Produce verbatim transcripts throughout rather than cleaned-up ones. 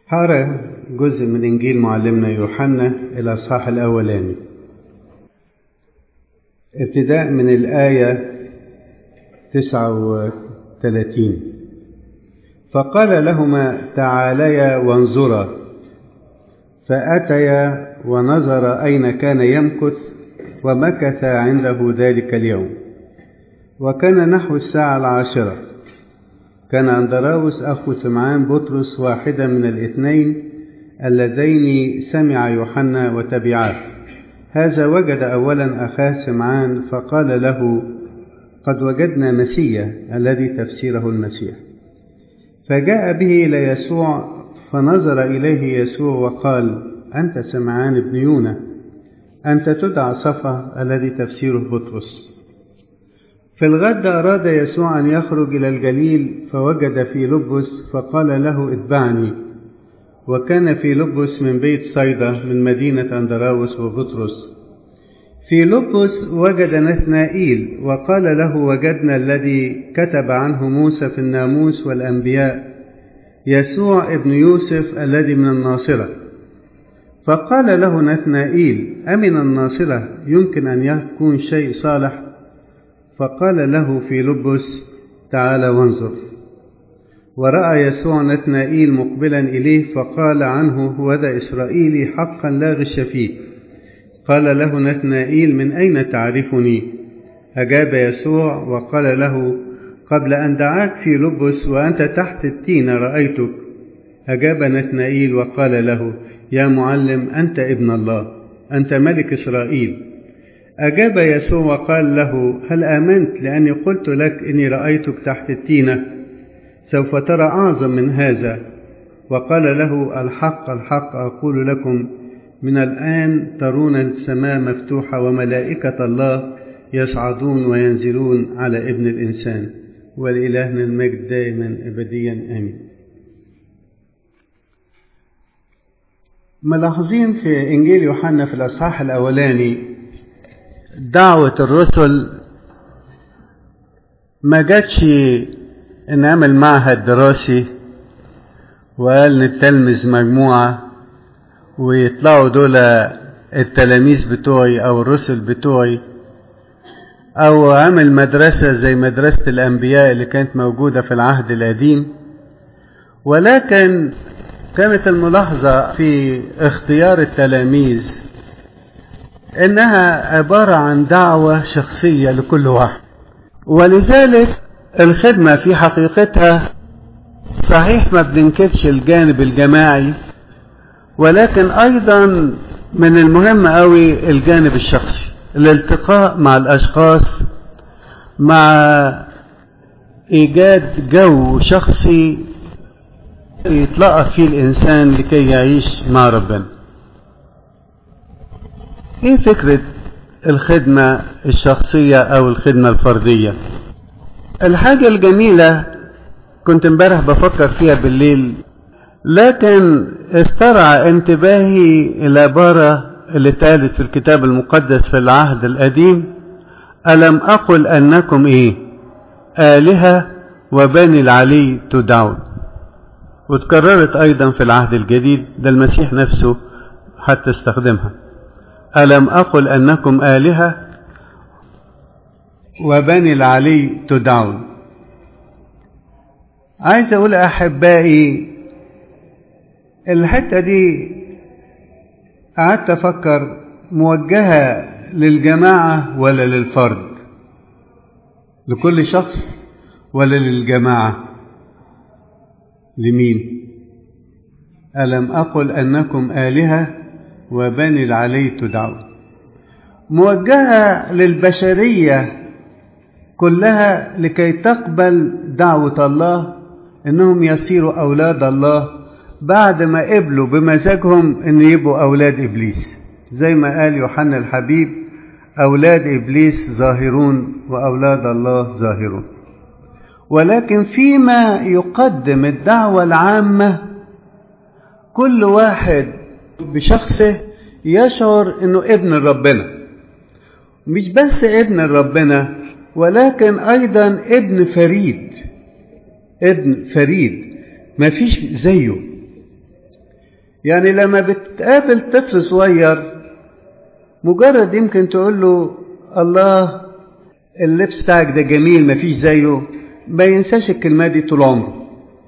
هقرأ جزء من إنجيل معلمنا يوحنا الأصحاح الأولاني ابتداء من الآية تسعة وثلاثين. فقال لهما تعاليا وانظرا، فأتيا ونظر أين كان يمكث، ومكث عنده ذلك اليوم. وكان نحو الساعة العاشرة. كان أندراوس أخو سمعان بطرس واحدا من الاثنين اللذين سمع يوحنا وتبعاه. هذا وجد أولا أخاه سمعان فقال له قد وجدنا مسيا الذي تفسيره المسيح. فجاء به إلى يسوع، فنظر إليه يسوع وقال أنت سمعان بن يونا، أنت تدعى صفا الذي تفسيره بطرس. في الغد أراد يسوع أن يخرج إلى الجليل، فوجد فيلبس فقال له اتبعني. وكان فيلبس من بيت صيدا من مدينة أندراوس وبطرس. فيلبس وجد نثنائيل وقال له وجدنا الذي كتب عنه موسى في الناموس والأنبياء، يسوع ابن يوسف الذي من الناصرة. فقال له نثنائيل أمن الناصرة يمكن أن يكون شيء صالح؟ فقال له فيلبس تعال وانظر. ورأى يسوع نثنائيل مقبلا إليه فقال عنه هوذا إسرائيلي حقا لا غش فيه. قال له نثنائيل من أين تعرفني؟ أجاب يسوع وقال له قبل أن دعاك فيلبس وأنت تحت التين رأيتك. أجاب نثنائيل وقال له يا معلم أنت ابن الله، أنت ملك إسرائيل. أجاب يسوع وقال له هل آمنت لأني قلت لك إني رأيتك تحت التينة؟ سوف ترى أعظم من هذا. وقال له الحق الحق أقول لكم من الآن ترون السماء مفتوحة وملائكة الله يصعدون وينزلون على ابن الإنسان. ولإلهنا المجد دائما أبديا آمين. ملاحظين في إنجيل يوحنا في الأصحاح الأولاني دعوة الرسل ما جاتش نعمل معهد دراسي وقال نتلمذ مجموعة ويطلعوا دول التلاميذ بتوعي أو الرسل بتوعي، أو عمل مدرسة زي مدرسة الأنبياء اللي كانت موجودة في العهد القديم. ولكن كانت الملاحظة في اختيار التلاميذ إنها عبارة عن دعوة شخصية لكل واحد. ولذلك الخدمة في حقيقتها صحيح ما بننكرش الجانب الجماعي، ولكن أيضا من المهم قوي الجانب الشخصي، الالتقاء مع الأشخاص، مع إيجاد جو شخصي يتلقى فيه الإنسان لكي يعيش مع ربنا. إيه فكرة الخدمة الشخصية أو الخدمة الفردية؟ الحاجة الجميلة كنت امبارح بفكر فيها بالليل، لكن استرعى انتباهي العبارة اللي اتقالت في الكتاب المقدس في العهد القديم ألم أقل أنكم إيه آلهة وبني العلي تدعون. وتكررت أيضا في العهد الجديد، ده المسيح نفسه حتى استخدمها، ألم أقل أنكم آلهة وبني العلي تدعون. عايز أقول أحبائي الحتة دي قعدت أفكر موجهة للجماعة ولا للفرد، لكل شخص ولا للجماعة؟ لمين؟ ألم أقل أنكم آلهة وبني العلي تدعون. موجهة للبشرية كلها لكي تقبل دعوة الله إنهم يصيروا أولاد الله بعد ما قبلوا بمزاجهم إن يبقوا أولاد إبليس، زي ما قال يوحنا الحبيب أولاد إبليس ظاهرون وأولاد الله ظاهرون. ولكن فيما يقدم الدعوة العامة كل واحد بشخصه يشعر إنه ابن ربنا، مش بس ابن ربنا ولكن أيضا ابن فريد، ابن فريد ما فيش زيه. يعني لما بتقابل طفل صغير مجرد يمكن تقول له الله اللبس بتاعك ده جميل مفيش زيه، ما ينساش الكلمة دي طول عمره.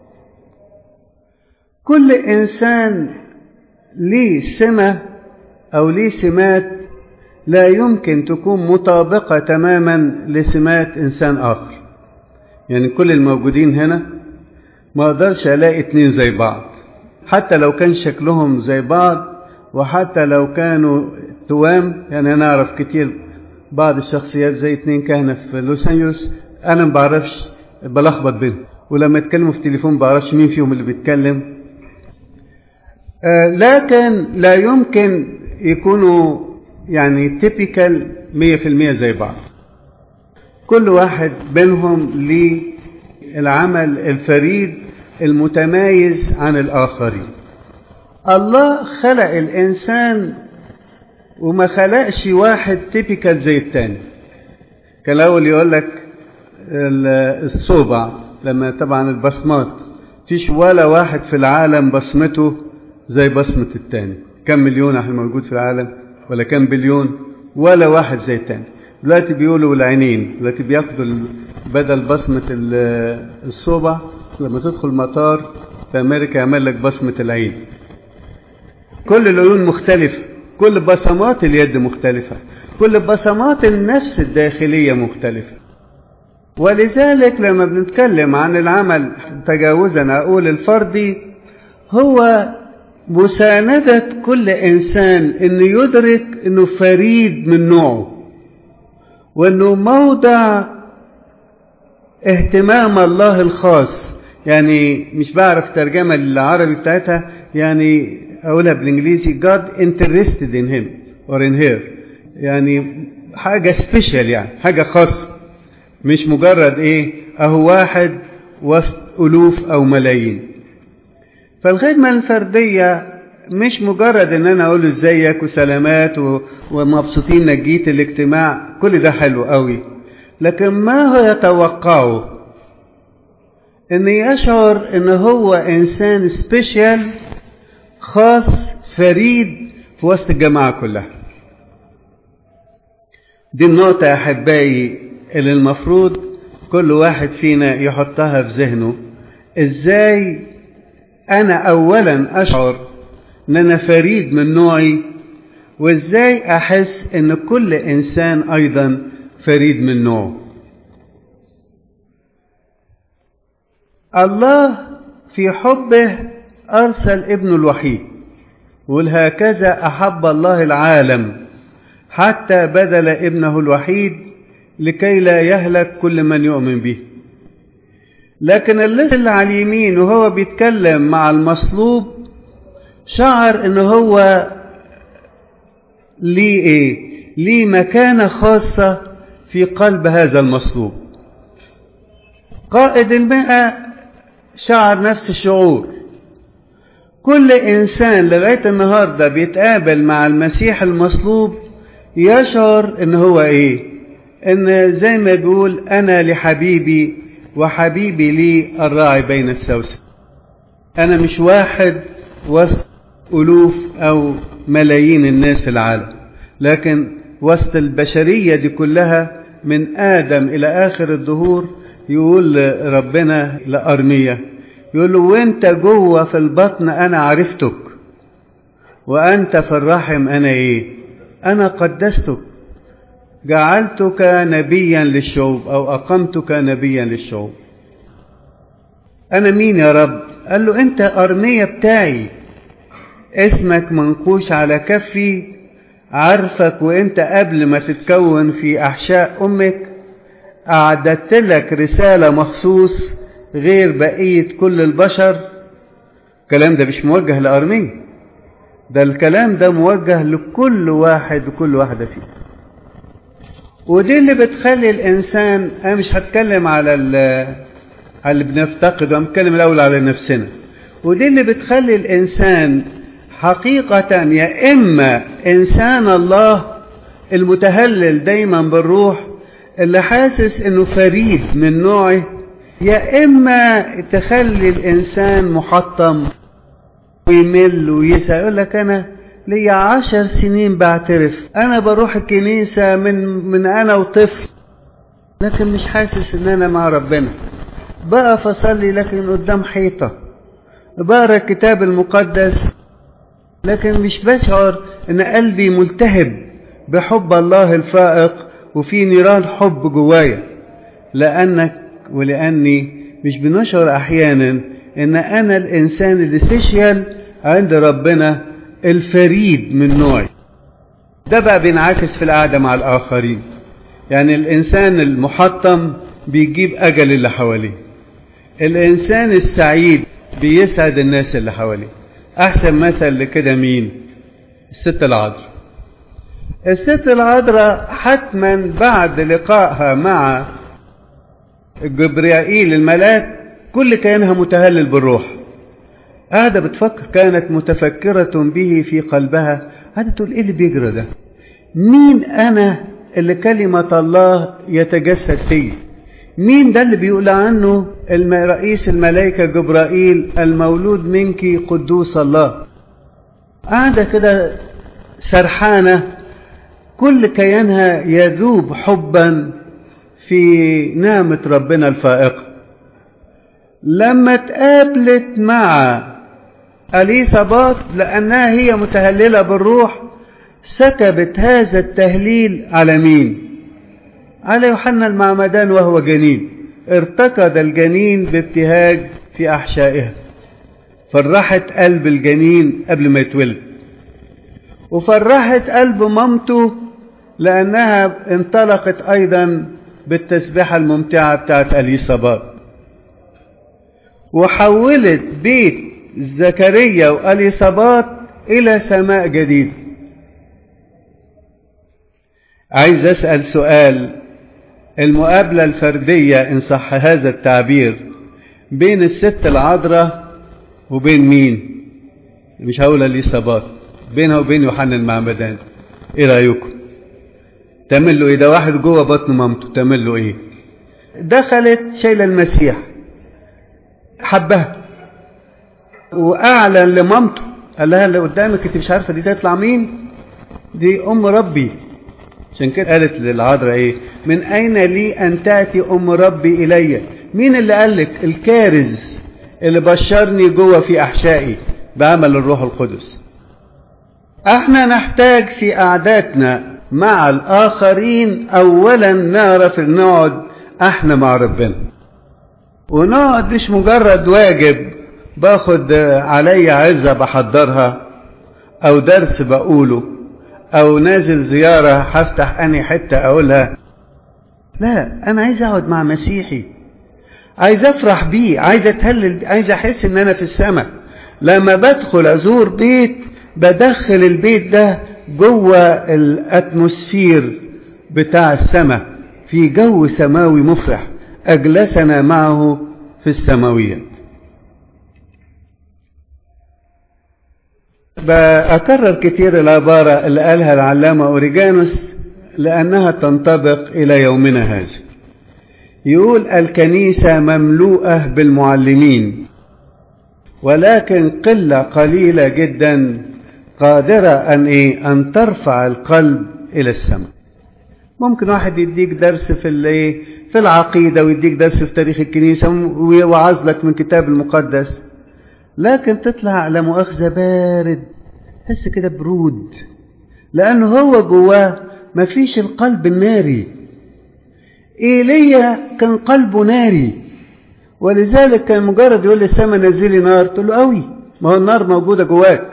كل إنسان ليه سمة أو ليه سمات لا يمكن تكون مطابقة تماما لسمات إنسان آخر. يعني كل الموجودين هنا ما أقدرش ألاقي اتنين زي بعض، حتى لو كان شكلهم زي بعض وحتى لو كانوا توام. يعني أنا أعرف كتير بعض الشخصيات زي اتنين كهنة في لوس أنجلوس أنا ما بعرفش، بلخبط بينهم، ولما يتكلموا في تليفون بعرفش مين فيهم اللي بيتكلم. آه لكن لا يمكن يكونوا يعني تيبيكال مية في المية زي بعض. كل واحد بينهم ليه العمل الفريد المتميز عن الآخرين. الله خلق الإنسان وما خلقش واحد تيبيكال زي التاني. كان الأول يقول لك الصوبع، لما طبعا البصمات فيش ولا واحد في العالم بصمته زي بصمة التاني. كم مليون احنا موجود في العالم ولا كم بليون، ولا واحد زي التاني. دلوقتي بيقولوا العينين، دلوقتي بياخدوا بدل بصمة الصوبع لما تدخل مطار في أمريكا يعمل لك بصمة العين. كل العيون مختلفة، كل بصمات اليد مختلفة، كل بصمات النفس الداخلية مختلفة. ولذلك لما بنتكلم عن العمل تجاوزا أقول الفردي، هو مساندة كل إنسان إنه يدرك إنه فريد من نوعه، وإنه موضع اهتمام الله الخاص. يعني مش بعرف ترجمة للعربي بتاعتها، يعني أقولها بالإنجليزي God interested in him or in her، يعني حاجة سبيشال، يعني حاجة خاصة، مش مجرد إيه أهو واحد وسط ألوف أو ملايين. فالخدمة الفردية مش مجرد إن أنا أقول إزيك وسلامات ومبسوطين إنك جيت الاجتماع، كل ده حلو قوي، لكن ما هو يتوقعه إن يشعر إن هو إنسان سبيشال خاص فريد في وسط الجماعة كلها. دي النقطة يا أحبائي اللي المفروض كل واحد فينا يحطها في ذهنه. إزاي أنا أولا أشعر أن أنا فريد من نوعي، وإزاي أحس أن كل إنسان أيضا فريد من نوعه. الله في حبه أرسل ابنه الوحيد، وهكذا أحب الله العالم حتى بذل ابنه الوحيد لكي لا يهلك كل من يؤمن به. لكن اللي على اليمين وهو بيتكلم مع المصلوب شعر ان هو ليه ايه ليه مكانة خاصة في قلب هذا المصلوب. قائد المئة شعر نفس الشعور. كل انسان لغاية النهاردة بيتقابل مع المسيح المصلوب يشعر ان هو ايه ان زي ما بيقول انا لحبيبي وحبيبي لي الراعي بين السوسن. أنا مش واحد وسط ألوف أو ملايين الناس في العالم، لكن وسط البشرية دي كلها من آدم إلى آخر الدهور. يقول ربنا لأرميا، يقول له وانت جوه في البطن أنا عرفتك، وأنت في الرحم أنا إيه أنا قدستك، جعلتك نبيا للشعوب أو أقمتك نبيا للشعوب. أنا مين يا رب؟ قال له أنت أرميا بتاعي، اسمك منقوش على كفي، عارفك وأنت قبل ما تتكون في أحشاء أمك، أعددت لك رسالة مخصوص غير بقية كل البشر. الكلام ده مش موجه لأرميا، ده الكلام ده موجه لكل واحد وكل واحدة فيه. ودي اللي بتخلي الإنسان، أنا مش هتكلم على اللي بنفتقده، أنا بتكلم الأول على نفسنا. ودي اللي بتخلي الإنسان حقيقة يا إما إنسان الله المتهلل دايما بالروح اللي حاسس إنه فريد من نوعه، يا إما تخلي الإنسان محطم ويمل ويسأل، يقول لك أنا لي عشر سنين بعترف، أنا بروح الكنيسة من من أنا وطفل، لكن مش حاسس إن أنا مع ربنا. بقف أصلي لكن قدام حيطة، بقرا الكتاب المقدس لكن مش بشعر إن قلبي ملتهب بحب الله الفائق وفي نيران حب جوايا. لأنك ولأني مش بنشعر أحيانا إن أنا الإنسان اللي سيشيال عند ربنا الفريد من نوعي. ده بقى بينعكس في القعدة مع الآخرين. يعني الإنسان المحطم بيجيب أجل اللي حواليه، الإنسان السعيد بيسعد الناس اللي حواليه. أحسن مثل لكده مين؟ الست العذراء. الست العذراء حتما بعد لقائها مع جبرائيل الملاك كل كيانها متهلل بالروح، قاعدة بتفكر، كانت متفكرة به في قلبها، قاعدة تقول ايه اللي بيجرى ده؟ مين انا اللي كلمة الله يتجسد فيه؟ مين ده اللي بيقول عنه رئيس الملائكة جبرائيل المولود منك قدوس الله؟ قاعدة كده سرحانة، كل كيانها يذوب حبا في نعمة ربنا الفائقة. لما تقابلت مع أليصابات لأنها هي متهللة بالروح، سكبت هذا التهليل على مين؟ على يوحنا المعمدان وهو جنين. ارتكض الجنين بابتهاج في أحشائها، فرحت قلب الجنين قبل ما يتولد، وفرحت قلب مامته لأنها انطلقت أيضا بالتسبيحة الممتعة بتاعت أليصابات، وحولت بيت زكريا وأليصابات إلى سماء جديد. عايز أسأل سؤال، المقابلة الفردية إن صح هذا التعبير بين الست العذراء وبين مين؟ مش هقول أليصابات، بينها وبين يوحنا المعمدان، إيه رأيكم؟ تعمل له إيه؟ ده واحد جوه بطن مامته، تعمل له إيه؟ دخلت شايلة المسيح، حبها وأعلن لمامته، قال لها اللي قدامك أنت مش عارفة دي تطلع مين؟ دي أم ربي. عشان كده قالت للعذراء إيه؟ من أين لي أن تأتي أم ربي إلي؟ مين اللي قال لك؟ الكارز اللي بشرني جوه في أحشائي بعمل الروح القدس. احنا نحتاج في قعداتنا مع الآخرين أولا نعرف نقعد احنا مع ربنا، ونقعد مش مجرد واجب باخد علي عزة بحضرها أو درس بقوله أو نازل زيارة هفتح أني حتة أقولها. لا، أنا عايز أقعد مع مسيحي، عايز أفرح بيه، عايز أتهلل، عايز أحس إن أنا في السماء. لما بدخل أزور بيت بدخل البيت ده جوه الأتموسفير بتاع السماء، في جو سماوي مفرح أجلسنا معه في السماوية. بأكرر كتير العبارة اللي قالها العلامة أوريجانوس لأنها تنطبق إلى يومنا هذا. يقول الكنيسة مملوءة بالمعلمين، ولكن قلة قليلة جدا قادرة أن, إيه؟ أن ترفع القلب إلى السماء. ممكن واحد يديك درس في, في العقيدة، ويديك درس في تاريخ الكنيسة، ويوعظ لك من كتاب المقدس، لكن تطلع على مؤاخذة بارد، حس كده برود، لأنه هو جواه مفيش القلب الناري. إيليا كان قلبه ناري، ولذلك كان مجرد يقول للسماء نزلي نار، تقول له قوي، ما هو النار موجودة جواك.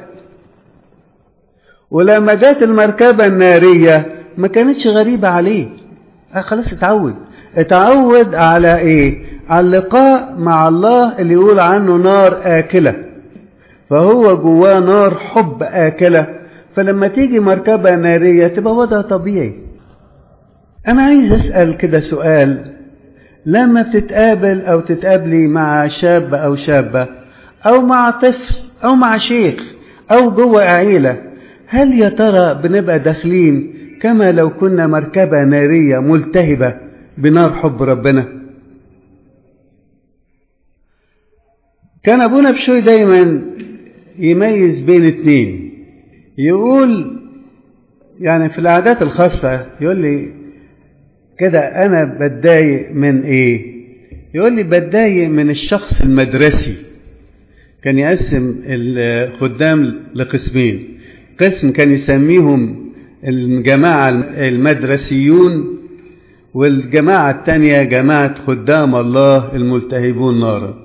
ولما جات المركبة النارية ما كانتش غريبة عليه، آه خلاص اتعود اتعود على ايه؟ على اللقاء مع الله اللي يقول عنه نار آكلة، فهو جواه نار حب آكلة. فلما تيجي مركبة نارية تبقى وضع طبيعي. أنا عايز أسأل كده سؤال، لما بتتقابل أو تتقابلي مع شاب أو شابة أو مع طفل أو مع شيخ أو جوه عائلة، هل يا ترى بنبقى داخلين كما لو كنا مركبة نارية ملتهبة بنار حب ربنا؟ كان أبونا بشوي دايما يميز بين اتنين. يقول يعني في العادات الخاصة يقول لي كده أنا بتضايق من إيه؟ يقول لي بتضايق من الشخص المدرسي. كان يقسم الخدام لقسمين، قسم كان يسميهم الجماعة المدرسيون، والجماعة التانية جماعة خدام الله الملتهبون نارا.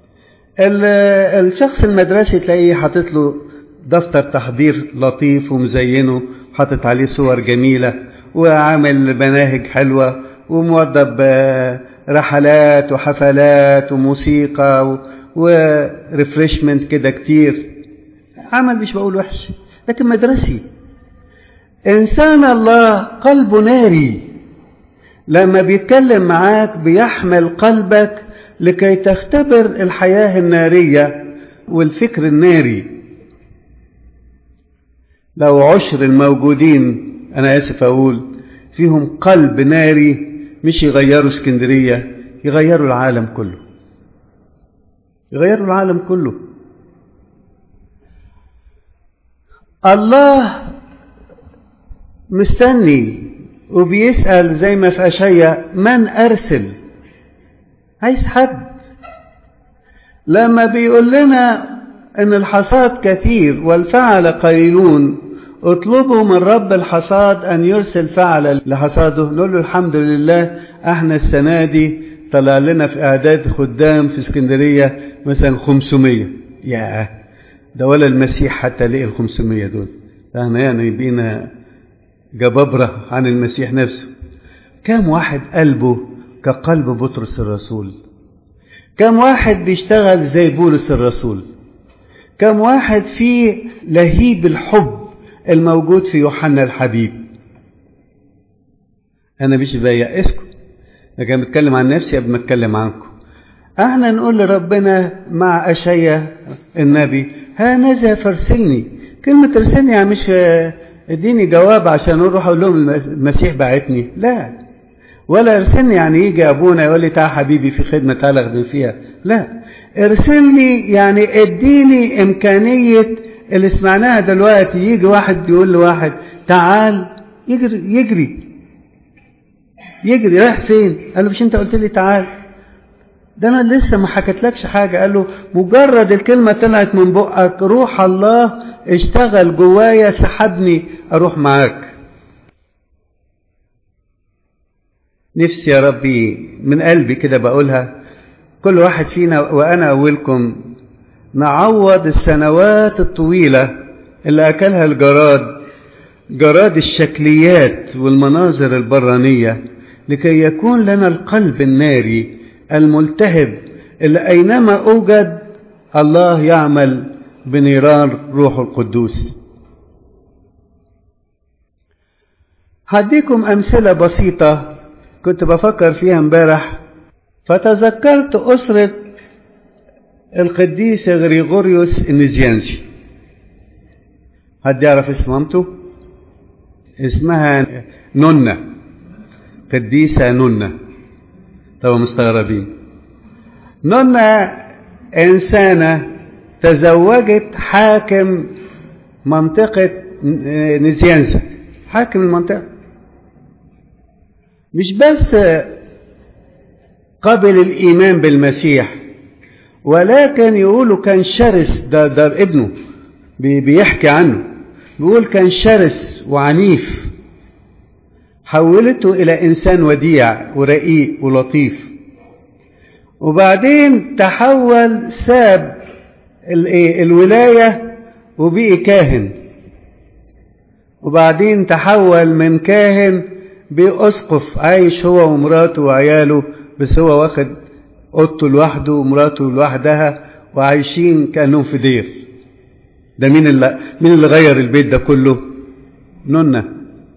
الشخص المدرسي تلاقيه حاطط له دفتر تحضير لطيف ومزينه، حاطط عليه صور جميلة وعامل مناهج حلوة وموضب رحلات وحفلات وموسيقى وريفريشمنت كده كتير، عمل مش بقول وحش، لكن مدرسي. إنسان الله قلبه ناري، لما بيتكلم معاك بيحمل قلبك لكي تختبر الحياة النارية والفكر الناري. لو عشر الموجودين أنا آسف أقول فيهم قلب ناري، مش يغيروا اسكندرية، يغيروا العالم كله، يغيروا العالم كله. الله مستني وبيسأل زي ما في أشعياء من أرسل، عايز حد. لما بيقول لنا ان الحصاد كثير والفعل قليلون، اطلبوا من رب الحصاد ان يرسل فعل لحصاده، نقول له الحمد لله احنا السنة دي طلع لنا في اعداد خدام في اسكندرية مثلا خمسمية. ياه، ده ولا المسيح حتى لقي الخمسمية دول، احنا يعني بينا جبابرة عن المسيح نفسه. كم واحد قلبه كقلب بطرس الرسول، كم واحد بيشتغل زي بولس الرسول، كم واحد فيه لهيب الحب الموجود في يوحنا الحبيب. أنا مش بيأسكم، لكن بتكلم عن نفسي قبل ما أتكلم عنكم. احنا نقول لربنا مع أشعياء النبي هانذا فارسلني. كلمة ارسلني يعني مش اديني جواب عشان اروح اقول لهم المسيح بعتني، لا. ولا ارسلني يعني يجي ابونا يقول لي تعال حبيبي في خدمة تعال اخدم فيها، لا. ارسلني يعني اديني امكانية اللي سمعناها دلوقتي، يجي واحد يقول لواحد تعال، يجري يجري يجري رايح فين؟ قال له مش انت قلت لي تعال؟ ده انا لسه ما حكيتلكش حاجة. قال له مجرد الكلمة طلعت من بقك روح الله اشتغل جوايا سحبني اروح معاك. نفسي يا ربي من قلبي كده بقولها، كل واحد فينا وانا اولكم نعوض السنوات الطويلة اللي اكلها الجراد، جراد الشكليات والمناظر البرانية، لكي يكون لنا القلب الناري الملتهب اللي أينما أوجد الله يعمل بنيران روح القدوس. هديكم أمثلة بسيطة كنت بفكر فيها امبارح، فتذكرت أسرة القديس غريغوريوس النزيانسي. حد يعرف اسم مامته؟ اسمها نونة، قديسة نونة. طبعا مستغربين. نونة إنسانة تزوجت حاكم منطقة نزيانسا، حاكم المنطقة. مش بس قبل الإيمان بالمسيح، ولكن يقولوا كان شرس. ده, ده ابنه بيحكي عنه، بيقول كان شرس وعنيف، حولته إلى إنسان وديع ورقيق ولطيف. وبعدين تحول، ساب الولاية وبقي كاهن. وبعدين تحول من كاهن بأسقف، عايش هو ومراته وعياله، بس هو واخد أوضته لوحده ومراته لوحدها وعايشين كأنهم في دير. ده مين اللي, مين اللي غير البيت ده كله؟ نونة.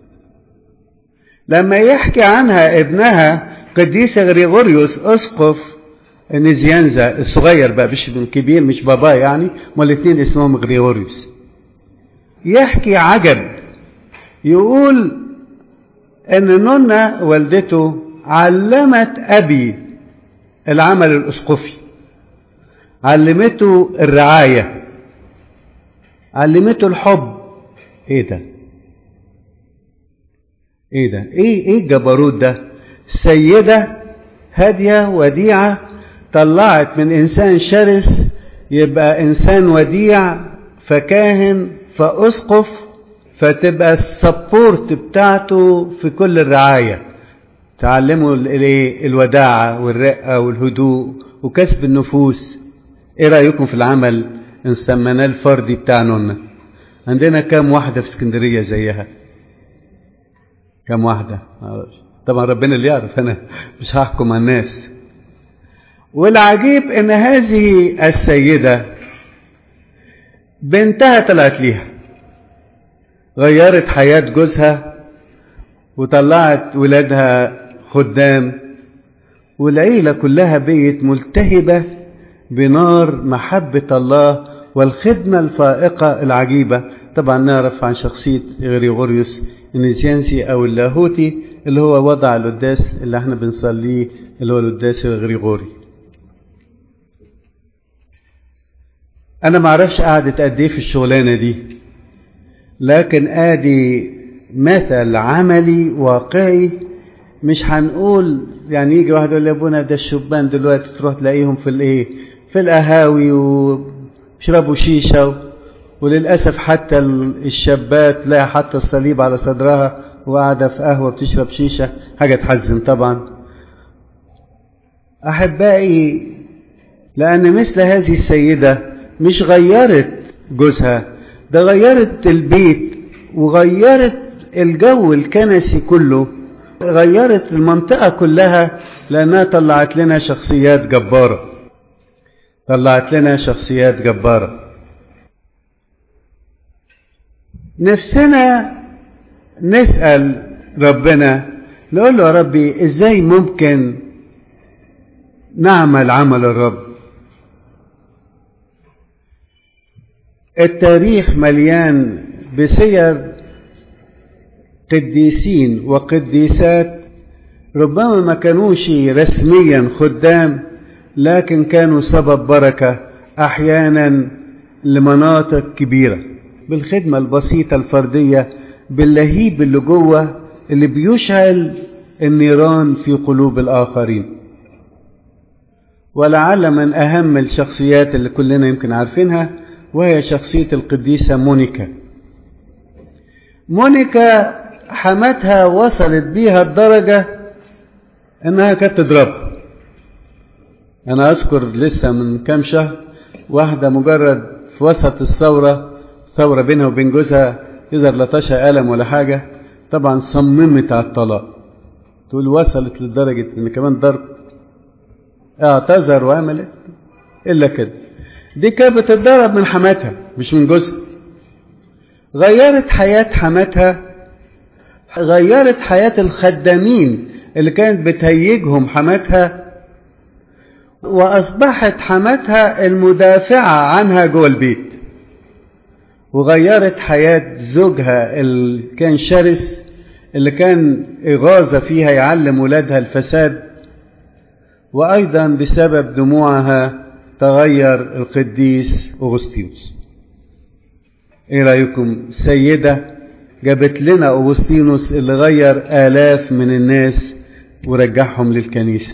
لما يحكي عنها ابنها قديس غريغوريوس أسقف نزيانزا الصغير بقى، مش الكبير، مش بابا يعني، ما الاثنين اسمهم غريغوريوس، يحكي عجب. يقول ان نونة والدته علمت ابي العمل الاسقفي، علمته الرعاية، علمته الحب. ايه ده ايه ده ايه ايه الجبروت ده؟ سيدة هادية وديعة طلعت من انسان شرس يبقى انسان وديع، فكاهن، فاسقف، فتبقى السبورت بتاعته في كل الرعاية. تعلموا الوداعة والرقة والهدوء وكسب النفوس. ايه رأيكم في العمل ان سمناه الفردي بتاعنا؟ عندنا كام واحدة في اسكندرية زيها؟ كام واحدة؟ طبعا ربنا اللي يعرف، انا مش هحكم على الناس. والعجيب ان هذه السيدة بنتها طلعت ليها، غيرت حياة جوزها وطلعت ولادها خدام، والعيلة كلها بقت ملتهبة بنار محبة الله والخدمة الفائقة العجيبة. طبعا نعرف عن شخصية غريغوريوس النسيانسي أو اللاهوتي اللي هو وضع القداس اللي احنا بنصليه اللي هو القداس الغريغوري. أنا معرفش قعدت قد إيه في الشغلانة دي، لكن آدي مثل عملي واقعي. مش هنقول يعني يجي واحد يقول لي ابونا ده الشبان دلوقتي تروح تلاقيهم في الايه في القهاوي ويشربوا شيشه، وللاسف حتى الشابات تلاقي حتى الصليب على صدرها وقاعده في قهوه بتشرب شيشه، حاجه تحزن طبعا. احبائي، لان مثل هذه السيده مش غيرت جوزها، ده غيرت البيت وغيرت الجو الكنسي كله، غيرت المنطقة كلها، لأنها طلعت لنا شخصيات جبارة. طلعت لنا شخصيات جبارة. نفسنا نسأل ربنا، نقول له يا ربي إزاي ممكن نعمل عمل الرب؟ التاريخ مليان بسير قديسين وقديسات ربما ما كانوش رسميا خدام، لكن كانوا سبب بركة أحيانا لمناطق كبيرة بالخدمة البسيطة الفردية، باللهيب اللي جوه اللي بيشعل النيران في قلوب الآخرين. ولعل من أهم الشخصيات اللي كلنا يمكن عارفينها وهي شخصية القديسة مونيكا. مونيكا حماتها وصلت بيها الدرجة انها كانت تضربها. انا اذكر لسه من كام شهر واحدة مجرد في وسط الثورة، ثورة بينها وبين جوزها، يظهر لطشها قلم ولا حاجة، طبعا صممت على الطلاق. تقول وصلت لدرجة ان كمان ضرب، اعتذر وعملت الا كده. دي كانت بتتضرب من حماتها مش من جوزها. غيرت حياة حماتها، غيرت حياة الخدامين اللي كانت بتهيجهم حماتها، وأصبحت حماتها المدافعة عنها جوه البيت. وغيرت حياة زوجها اللي كان شرس، اللي كان إغاظة فيها يعلم ولادها الفساد. وأيضا بسبب دموعها تغير القديس أغسطينوس. إيه رأيكم؟ سيدة جابت لنا أغسطينوس اللي غير آلاف من الناس ورجعهم للكنيسة.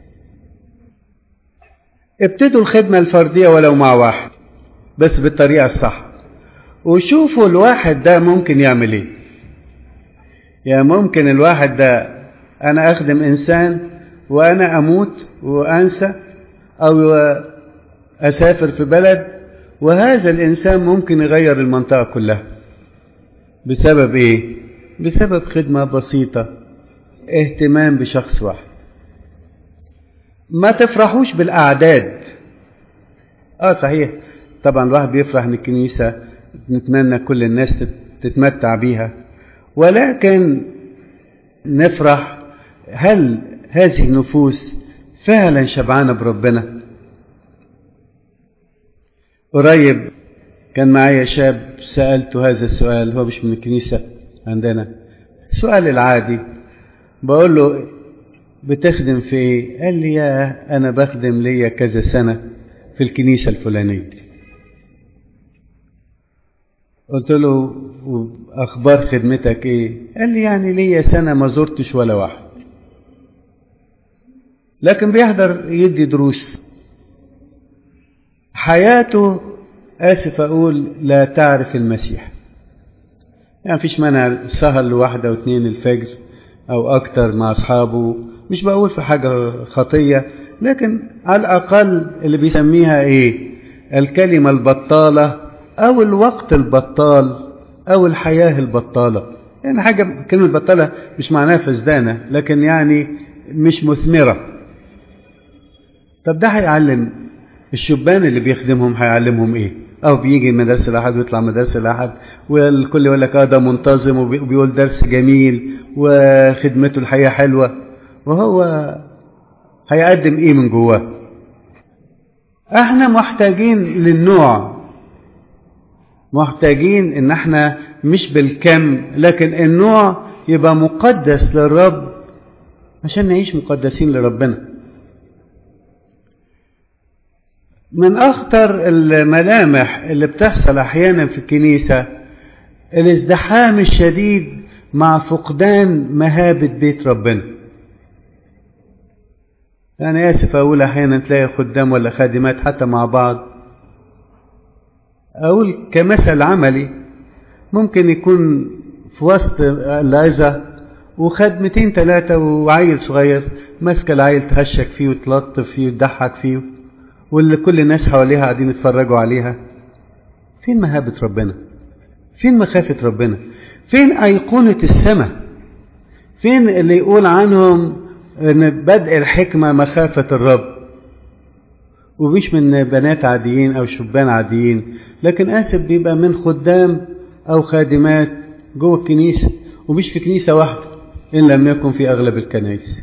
ابتدوا الخدمة الفردية ولو مع واحد بس بالطريقة الصح، وشوفوا الواحد ده ممكن يعمل ايه. يعني ممكن الواحد ده انا اخدم انسان وانا اموت وانسى او اسافر في بلد، وهذا الانسان ممكن يغير المنطقة كلها. بسبب ايه؟ بسبب خدمة بسيطة، اهتمام بشخص واحد. ما تفرحوش بالاعداد. اه صحيح طبعا الواحد بيفرح ان الكنيسة نتمنى كل الناس تتمتع بيها، ولكن نفرح هل هذه النفوس فعلا شبعانة بربنا. قريب كان معايا شاب سألته هذا السؤال، هو مش من الكنيسة عندنا، السؤال العادي، بقول له بتخدم في ايه؟ قال لي يا انا بخدم ليا كذا سنة في الكنيسة الفلانية. قلت له أخبار خدمتك إيه؟ قال لي يعني ليا سنة ما زرتش ولا واحد، لكن بيحضر يدي دروس. حياته آسف أقول لا تعرف المسيح. يعني مفيش مانع سهر لواحدة واثنين الفجر أو أكتر مع أصحابه، مش بقول في حاجة خطية، لكن على الأقل اللي بيسميها إيه؟ الكلمة البطالة أو الوقت البطال أو الحياة البطالة. يعني حاجة كلمة بطالة مش معناها فزدانة، لكن يعني مش مثمرة. طب ده هيعلم الشبان اللي بيخدمهم، هيعلمهم إيه؟ أو بيجي مدرسة الأحد ويطلع مدرسة الأحد والكل يقول لك آه ده منتظم وبيقول درس جميل وخدمته الحياة حلوة، وهو هيقدم إيه من جواه؟ احنا محتاجين للنوع، محتاجين ان احنا مش بالكم لكن النوع يبقى مقدس للرب عشان نعيش مقدسين لربنا. من اخطر الملامح اللي بتحصل احيانا في الكنيسة الازدحام الشديد مع فقدان مهابة بيت ربنا. يعني آسف أقول أحيانا تلاقي خدام ولا خادمات حتى مع بعض، أقول كمثل عملي ممكن يكون في وسط العزة وخدمتين ثلاثة وعيل صغير ماسك العيل تهشك فيه وتلطف فيه وتضحك فيه واللي كل الناس حواليها قاعدين يتفرجوا عليها. فين مهابة ربنا؟ فين مخافة ربنا؟ فين أيقونة السماء؟ فين اللي يقول عنهم ان بدء الحكمة مخافة الرب؟ ومش من بنات عاديين او شبان عاديين، لكن اسف بيبقى من خدام او خادمات جوه الكنيسة، ومش في كنيسة واحدة ان لم يكن في اغلب الكنائس.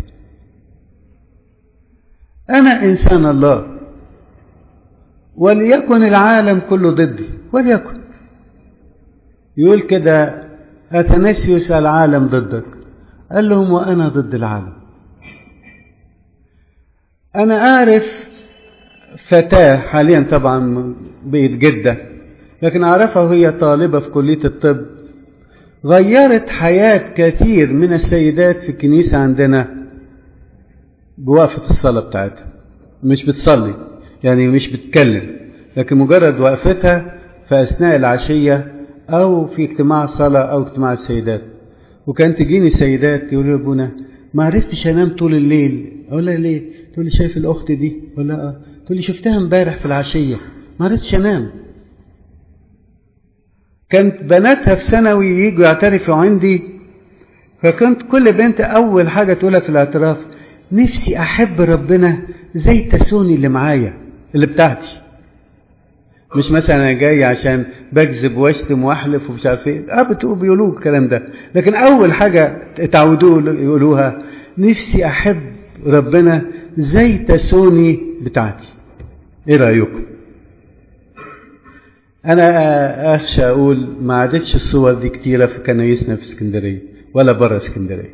انا انسان الله وليكن العالم كله ضدي، وليكن يقول كده أثناسيوس العالم ضدك، قال لهم وانا ضد العالم. أنا أعرف فتاة حاليا طبعا بقت جدة، لكن أعرفها وهي طالبة في كلية الطب، غيرت حياة كثير من السيدات في الكنيسة عندنا بوقفة الصلاة بتاعتها. مش بتصلي يعني مش بتتكلم، لكن مجرد وقفتها في أثناء العشية أو في اجتماع صلاة أو اجتماع السيدات. وكان تجيني سيدات يقولوا ابونا ما عرفتش أنام طول الليل. أقول لها ليه؟ تقول لي شايف الأخت دي؟ ولا اه؟ تقول لي شفتها امبارح في العشية ما عرفتش أنام. كانت بناتها في ثانوي ييجوا يعترفوا عندي، فكنت كل بنت أول حاجة تقولها في الاعتراف نفسي أحب ربنا زي تسوني اللي معايا اللي بتاعتي. مش مثلا أنا جاي عشان بكذب واشتم واحلف ومش عارف ايه، اه بتقول بيقولوا الكلام ده، لكن أول حاجة اتعودوا يقولوها نفسي أحب ربنا زي تسوني بتاعتي. ايه رأيكم؟ انا اخشى اقول ما عادتش الصور دي كتيرة في كنايسنا في اسكندرية ولا برا اسكندرية.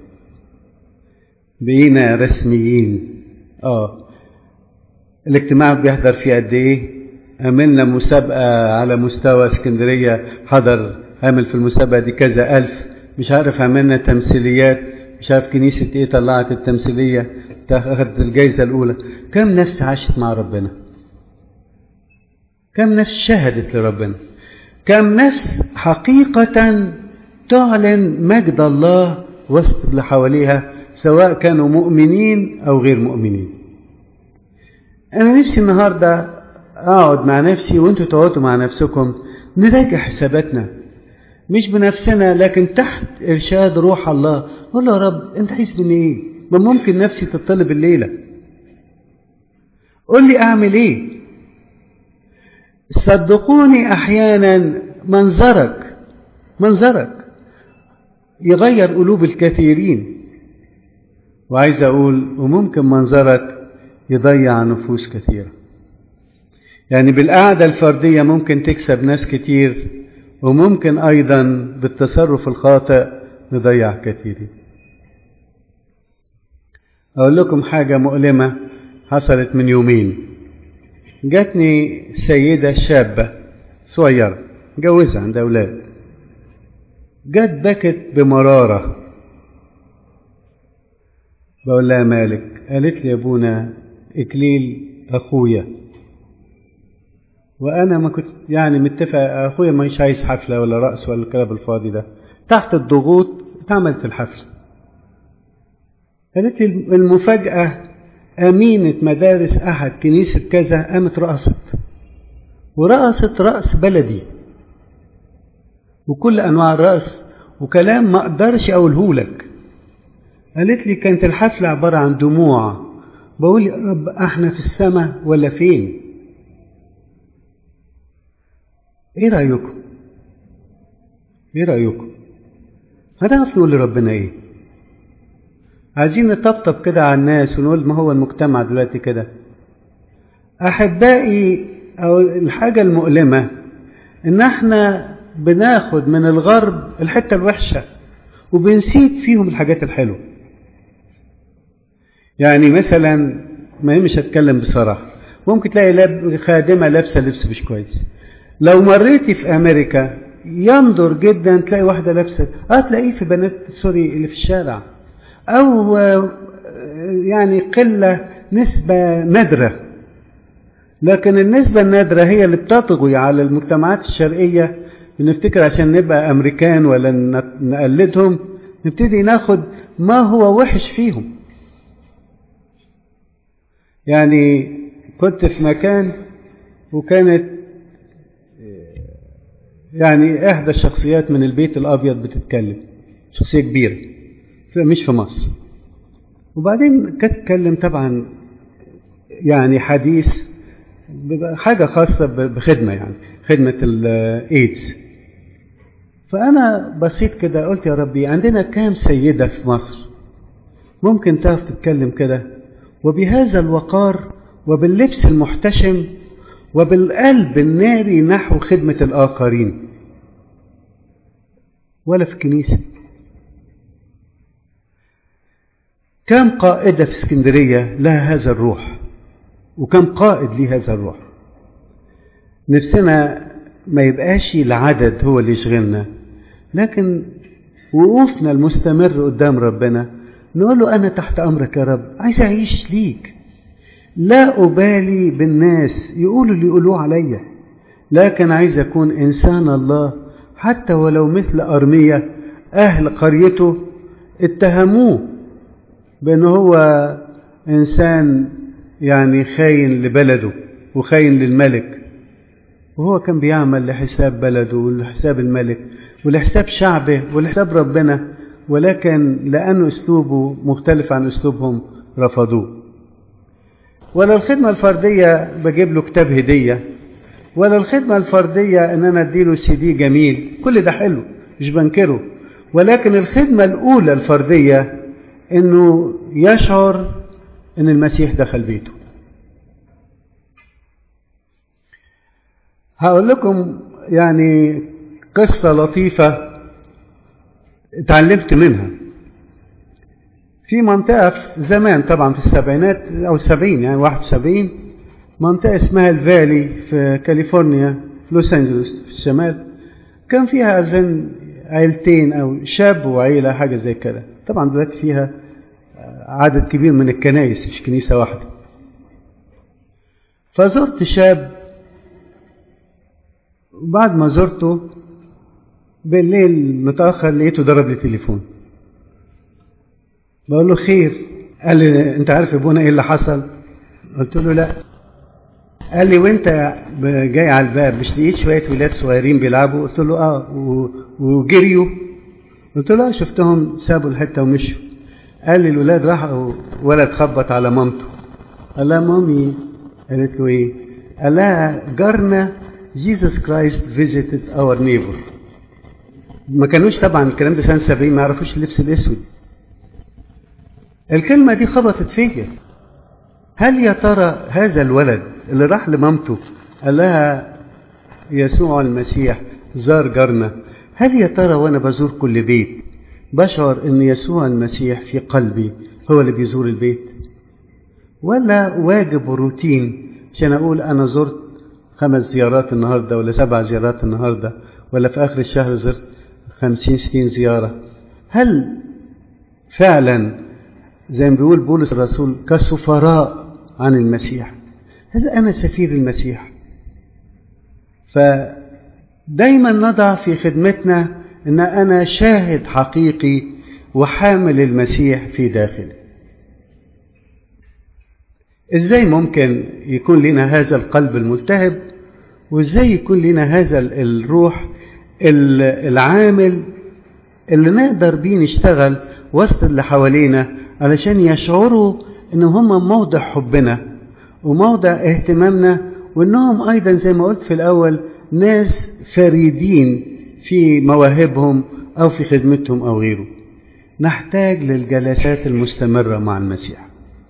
بقينا رسميين. اه الاجتماع بيحضر فيه قد ايه؟ عملنا مسابقة على مستوى اسكندرية، حضر عمل في المسابقة دي كذا ألف. مش عارف عملنا تمثيليات، مش عارف كنيسة ايه طلعت التمثيلية تاخد الجائزة الأولى. كم نفس عاشت مع ربنا؟ كم نفس شهدت لربنا؟ كم نفس حقيقة تعلن مجد الله وسط اللي حواليها سواء كانوا مؤمنين أو غير مؤمنين؟ أنا نفسي النهاردة أقعد مع نفسي وأنتوا تقعدوا مع نفسكم نراجع حساباتنا، مش بنفسنا لكن تحت إرشاد روح الله. قول له يا رب أنت عايز مني إيه؟ ما ممكن نفسي تطلب الليلة، قل لي أعمل إيه؟ صدقوني أحيانا منظرك منظرك يغير قلوب الكثيرين. وعايز أقول وممكن منظرك يضيع نفوس كثيرة. يعني بالقعدة الفردية ممكن تكسب ناس كتير، وممكن أيضا بالتصرف الخاطئ نضيع كثيرين. أقول لكم حاجة مؤلمة حصلت من يومين. جاتني سيدة شابة صغيرة جوزها عندها أولاد، جت بكت بمرارة. بقول لها مالك؟ قالت لي يا ابونا إكليل أخويا، وأنا ما كنت يعني متفق، أخويا مش عايز حفلة ولا رقص ولا الكلام الفاضي ده، تحت الضغوط اتعملت الحفلة. قالت لي المفاجأة أمينة مدارس أحد كنيسة كذا قامت رقصت، ورقصت رقص بلدي وكل أنواع الرقص وكلام ما أقدرش أقوله لك. قالت لي كانت الحفلة عبارة عن دموع. بقول يا رب احنا في السماء ولا فين؟ ايه رأيكم؟ ايه رأيكم؟ هنعرف نقول لربنا ايه؟ عايزين نطبطب كده على الناس ونقول ما هو المجتمع دلوقتي كده. احبائي، او الحاجة المؤلمة ان احنا بناخد من الغرب الحتة الوحشة وبنسيب فيهم الحاجات الحلوة. يعني مثلا ما مش هتكلم بصراحة، ممكن تلاقي لاب خادمة لابسة لبس مش كويس. لو مريتي في أمريكا يندر جدا تلاقي واحدة لابسة، اه تلاقيه في بنات سوري اللي في الشارع، أو يعني قلة نسبة نادرة، لكن النسبة النادرة هي اللي بتطغي على المجتمعات الشرقية. نفتكر عشان نبقى أمريكان ولا نقلدهم نبتدي ناخد ما هو وحش فيهم. يعني كنت في مكان وكانت يعني إحدى الشخصيات من البيت الأبيض بتتكلم، شخصية كبيرة مش في مصر، وبعدين كانت تتكلم طبعا يعني حديث حاجة خاصة بخدمة، يعني خدمة الإيدز. فأنا بصيت كده قلت يا ربي عندنا كام سيدة في مصر ممكن تعرف تتكلم كده وبهذا الوقار وباللبس المحتشم وبالقلب الناري نحو خدمة الآخرين، ولا في الكنيسة. كم قائدة في اسكندرية لها هذا الروح، وكم قائد ليه هذا الروح. نفسنا ما يبقاش العدد هو اللي يشغلنا، لكن وقوفنا المستمر قدام ربنا نقول له أنا تحت أمرك يا رب، عايز أعيش ليك، لا أبالي بالناس يقولوا اللي يقولوه عليا، لكن عايز أكون إنسان الله. حتى ولو مثل أرمية أهل قريته اتهموه بأنه هو إنسان يعني خاين لبلده وخاين للملك، وهو كان بيعمل لحساب بلده ولحساب الملك ولحساب شعبه ولحساب ربنا، ولكن لأنه أسلوبه مختلف عن أسلوبهم رفضوه. ولا الخدمة الفردية بجيب له كتاب هدية، ولا الخدمة الفردية ان انا اديله سي دي جميل، كل ده حلو مش بنكره، ولكن الخدمة الاولى الفردية انه يشعر ان المسيح دخل بيته. هقول لكم يعني قصة لطيفة اتعلمت منها. في منطقة في زمان طبعا في السبعينات او السبعين يعني واحد وسبعين، منطقة اسمها الفالي في كاليفورنيا في لوس أنجلوس في الشمال، كان فيها أظن عائلتين أو شاب وعائلة حاجة زي كده. طبعا دلوقتي فيها عدد كبير من الكنائس مش كنيسة واحدة. فزرت شاب، بعد ما زرته بالليل متأخر لقيته ضرب لي تليفون، بقول له خير؟ قال لي انت عارف يا ابونا ايه اللي حصل؟ قلت له لا. قال لي وانت جاي على الباب مش لقيت شويه ولاد صغيرين بيلعبوا؟ قلت له اه. وجريوا؟ قلت له اه شفتهم سابوا الحته ومشوا. قال لي الولاد راحوا ولد خبط على مامته، قال لها مامي. قالت له ايه؟ قال لها جارنا Jesus Christ visited our neighbor. ما كانوش طبعا الكلام ده سنه سبعين، ما يعرفوش اللبس الاسود. الكلمه دي خبطت فيا. هل يا ترى هذا الولد اللي راح لمامته قال لها يسوع المسيح زار جارنا، هل يا ترى وانا بزور كل بيت بشعر ان يسوع المسيح في قلبي هو اللي بيزور البيت؟ ولا واجب وروتين عشان اقول انا زرت خمس زيارات النهاردة ولا سبع زيارات النهاردة، ولا في آخر الشهر زرت خمسين ستين زيارة. هل فعلا زي ما بيقول بولس الرسول كسفراء عن المسيح؟ هل أنا سفير المسيح؟ فدايما نضع في خدمتنا أن أنا شاهد حقيقي وحامل المسيح في داخلي. إزاي ممكن يكون لنا هذا القلب الملتهب، وإزاي يكون لنا هذا الروح العامل اللي نقدر بيه نشتغل وسط اللي حوالينا علشان يشعروا إن هم موضع حبنا وموضع اهتمامنا، وإنهم أيضا زي ما قلت في الأول ناس فريدين في مواهبهم أو في خدمتهم أو غيره. نحتاج للجلسات المستمرة مع المسيح،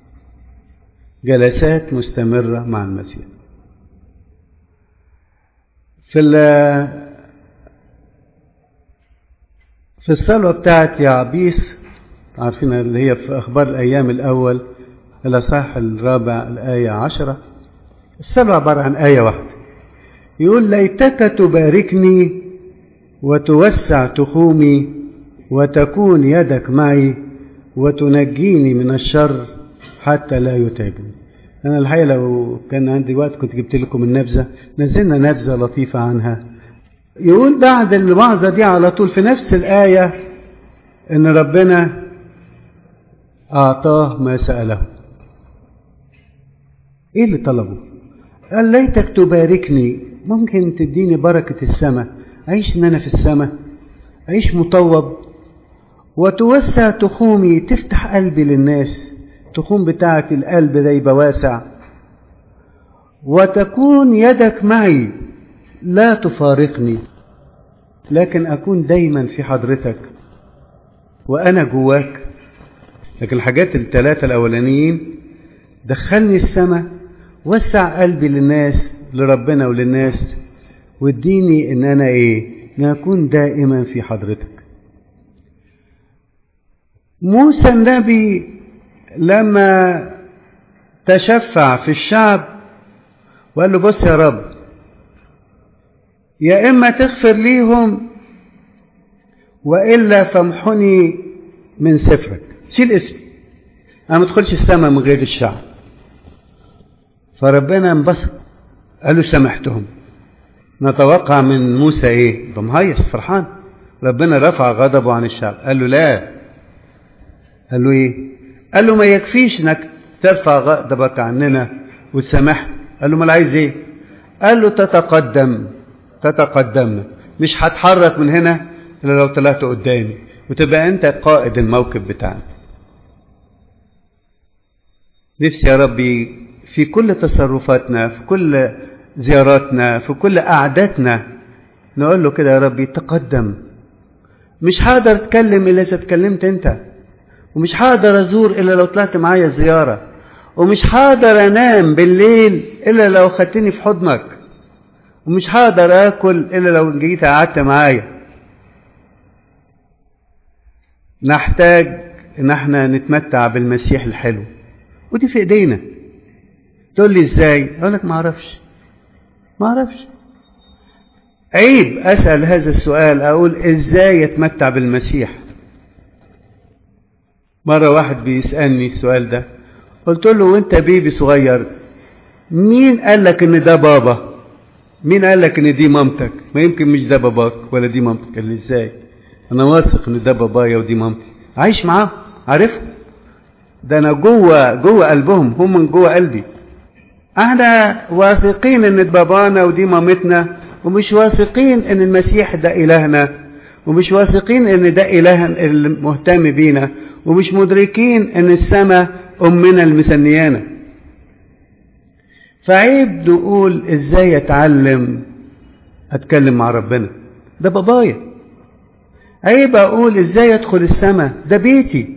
جلسات مستمرة مع المسيح. في في الصلوة بتاعت يعبيس، عارفين اللي هي في أخبار الأيام الأول الأصحاح الرابع الآية عشرة، الصلوة عبارة عن آية واحدة، يقول ليتك تباركني وتوسع تخومي وتكون يدك معي وتنجيني من الشر حتى لا يتعبني. أنا الحقيقة لو كان عندي وقت كنت جبت لكم النبذة، نزلنا نبذة لطيفة عنها. يقول بعد الوعظة دي على طول في نفس الآية إن ربنا أعطاه ما سأله. إيه اللي طلبه؟ قال ليتك تباركني، ممكن تديني بركة السماء، أعيش إن أنا في السماء، أعيش مطوب، وتوسع تخومي، تفتح قلبي للناس، تخوم بتاعك القلب ده يبقى واسع، وتكون يدك معي لا تفارقني، لكن أكون دايما في حضرتك وأنا جواك. لكن الحاجات الثلاثة الأولانيين دخلني السماء، وسع قلبي للناس، لربنا وللناس، واديني ان انا ايه، ان اكون دائما في حضرتك. موسى النبي لما تشفع في الشعب وقال له بص يا رب، يا اما تغفر ليهم والا فامحني من سفرك، شيل اسمي، انا ما ادخلش السماء من غير الشعب. فربنا انبسط، قال له سامحتهم. نتوقع من موسى ايه؟ بمهيص فرحان. ربنا رفع غضبه عن الشعب، قال له لا. قال له ايه؟ قال له ما يكفيش انك ترفع غضبك عننا وتسامحنا. قال له ما عايز ايه؟ قال له تتقدم، تتقدمنا، مش هتحرك من هنا الا لو طلعت قدامي وتبقى انت قائد الموكب بتاعنا. نفسي يا ربي في كل تصرفاتنا، في كل زياراتنا، في كل قعداتنا نقول له كده يا ربي تقدم. مش هقدر اتكلم الا اذا اتكلمت انت، ومش هقدر ازور الا لو طلعت معايا الزياره، ومش هقدر انام بالليل الا لو خدتني في حضنك، ومش هقدر اكل الا لو جيت قعدت معايا. نحتاج ان احنا نتمتع بالمسيح الحلو، ودي في ايدينا. تقول لي ازاي؟ اقول لك ما اعرفش، ما اعرفش. عيب اسال هذا السؤال، اقول ازاي اتمتع بالمسيح. مره واحد بيسالني السؤال ده، قلت له وانت بيبي صغير مين قال لك ان ده بابا؟ مين قال لك ان دي مامتك؟ ما يمكن مش ده باباك ولا دي مامتك. قال لي ازاي؟ انا واثق ان ده بابايا ودي مامتي، عايش معاهم، عارفهم، ده انا جوه جوه قلبهم، هم من جوه قلبي. احنا واثقين ان بابانا ودي مامتنا، ومش واثقين ان المسيح ده الهنا، ومش واثقين ان ده اله المهتم بينا، ومش مدركين ان السماء امنا المسنيانا. فعيب نقول ازاي اتعلم اتكلم مع ربنا، ده بابايا. عيب اقول ازاي ادخل السماء، ده بيتي.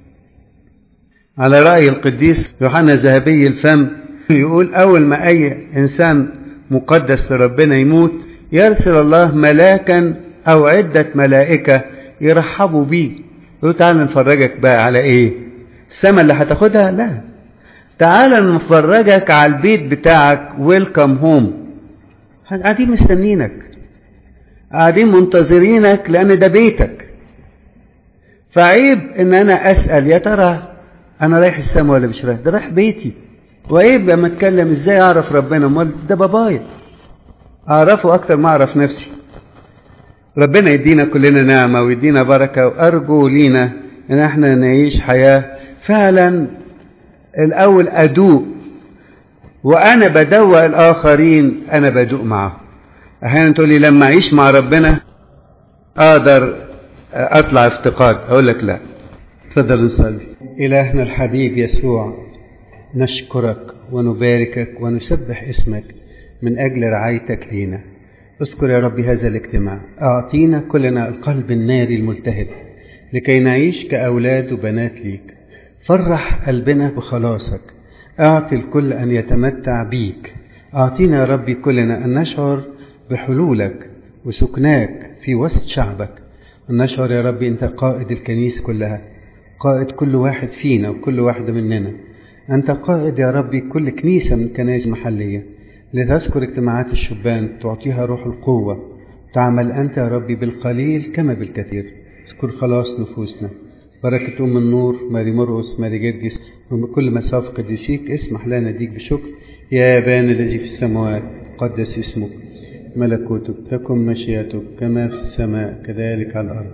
على رأي القديس يوحنا ذهبي الفم يقول اول ما اي انسان مقدس لربنا يموت يرسل الله ملاكا او عدة ملائكة يرحبوا بيه، يقول تعال نفرجك بقى على ايه السماء اللي هتاخدها. لا، تعال نفرجك على البيت بتاعك، ويلكم هوم، قاعدين مستنينك، قاعدين منتظرينك، لأن ده بيتك. فعيب إن أنا أسأل يا ترى أنا رايح السما ولا مش رايح، ده رايح بيتي. وعيب لما أتكلم إزاي أعرف ربنا، امال ده بابايا، أعرفه أكتر ما أعرف نفسي. ربنا يدينا كلنا نعمة ويدينا بركة، وأرجو لينا إن احنا نعيش حياة فعلا الأول أدوق، وأنا بدوق الآخرين أنا بدوق معه. أحيانا تقولي لما أعيش مع ربنا أقدر أطلع افتقاد، أقول لك لا. تفضل نصلي. إلهنا الحبيب يسوع، نشكرك ونباركك ونسبح اسمك من أجل رعايتك لينا. اذكر يا رب هذا الاجتماع، أعطينا كلنا القلب الناري الملتهب لكي نعيش كأولاد وبنات ليك. فرح قلبنا بخلاصك، أعطي الكل أن يتمتع بيك. أعطينا يا رب كلنا أن نشعر بحلولك وسكناك في وسط شعبك، أن نشعر يا رب أنت قائد الكنيسة كلها، قائد كل واحد فينا وكل واحدة مننا. أنت قائد يا رب كل كنيسة من كنائس محلية، لتذكر اجتماعات الشبان تعطيها روح القوة. تعمل أنت يا ربي بالقليل كما بالكثير. اذكر خلاص نفوسنا، بركة أم النور ماري مرقس ماري جرجس وكل مسافة قديسيك. اسمح لنا نديك بشكر. يا أبانا الذي في السماوات قدس اسمك، ملكوتك، تكن مشيئتك كما في السماء كذلك على الأرض.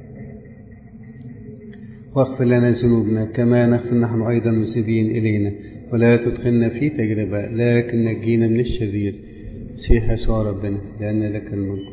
واغفر لنا ذنوبنا كما نغفر نحن أيضا المذنبين إلينا، ولا تدخلنا في تجربة لكن نجينا من الشرير. مسيح يسوع ربنا، لأن لك الملك.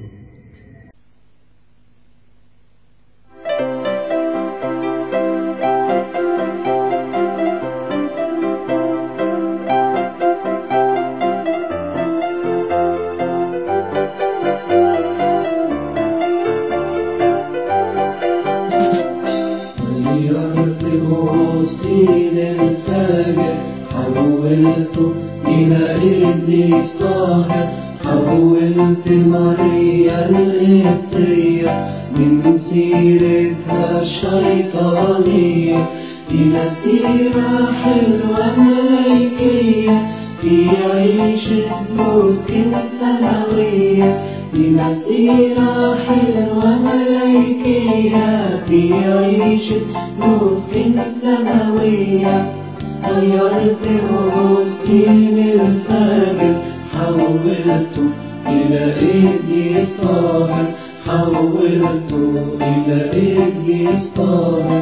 حولت ماريا القبطية من سيرتها الشيطانية إلى سيرة حلوة ملائكية في عيشة مسكن سماوية. إلى سيرة حلوة ملائكية في عيشة مسكن سماوية. غيرت مسكين الفجر حولته إلى قديس طاهر، حولته إلى قديس طاهر.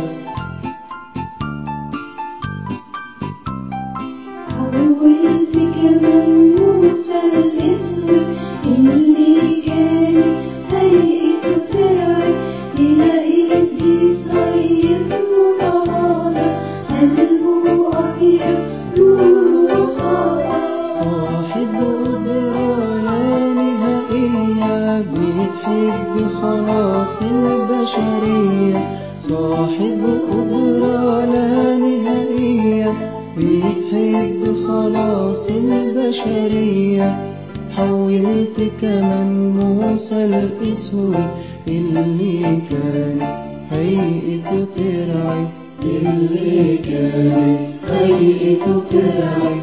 حولت كمان موسى الأسود اللي كان هيئته ترعب إلى قديس طيب متواضع، قلبه أبيض نور وصافي. صاحب قدرة لا نهائية بيحب خلاص البشرية. صاحب قدرة لا نهائية بيحب خلاص البشرية. حولت كمان موسى الأسود اللي كان هيئته ترعب، اللي كان هيئته ترعب.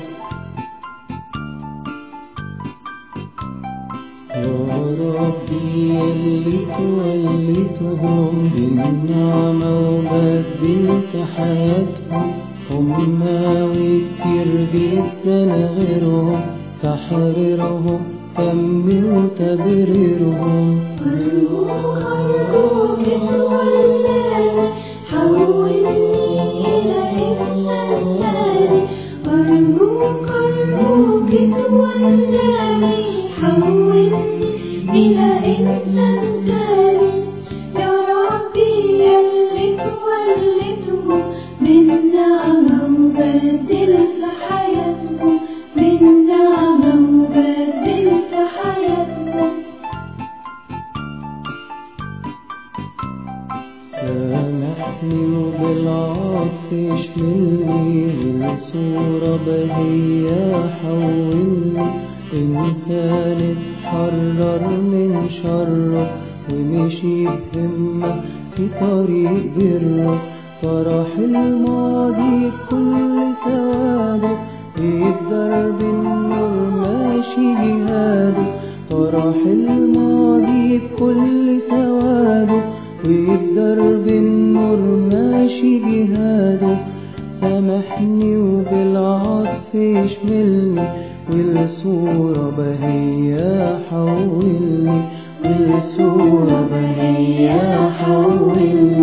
يا ربي اللي توليتهم بالنعمة وبدلت حياتهم، هما وكتير جدا غيرهم، تحريرهم تم وتبريرهم. أرجوك تولاني، حولني إلى إنسان تاني. أرجوك أرجوك تولاني، حولني إلى إنسان تاني. يا ربي يلي توليتهم بالنعمة وبدلت حياتهم، بالنعمة وبدلت حياتهم. سامحني وبالعطف اشملني لصورة بهية، حولني إنسان اتحرر من شره ومشي بهمة في طريق بره. طرح الماضي بكل سواده، بدرب النور ماشي جهاده. فرح الماضي بكل سواده، وبدرب النور ماشي جهاده. سامحني وبالعطف يشملني، والصورة بهية حولني، والصورة بهية حولني.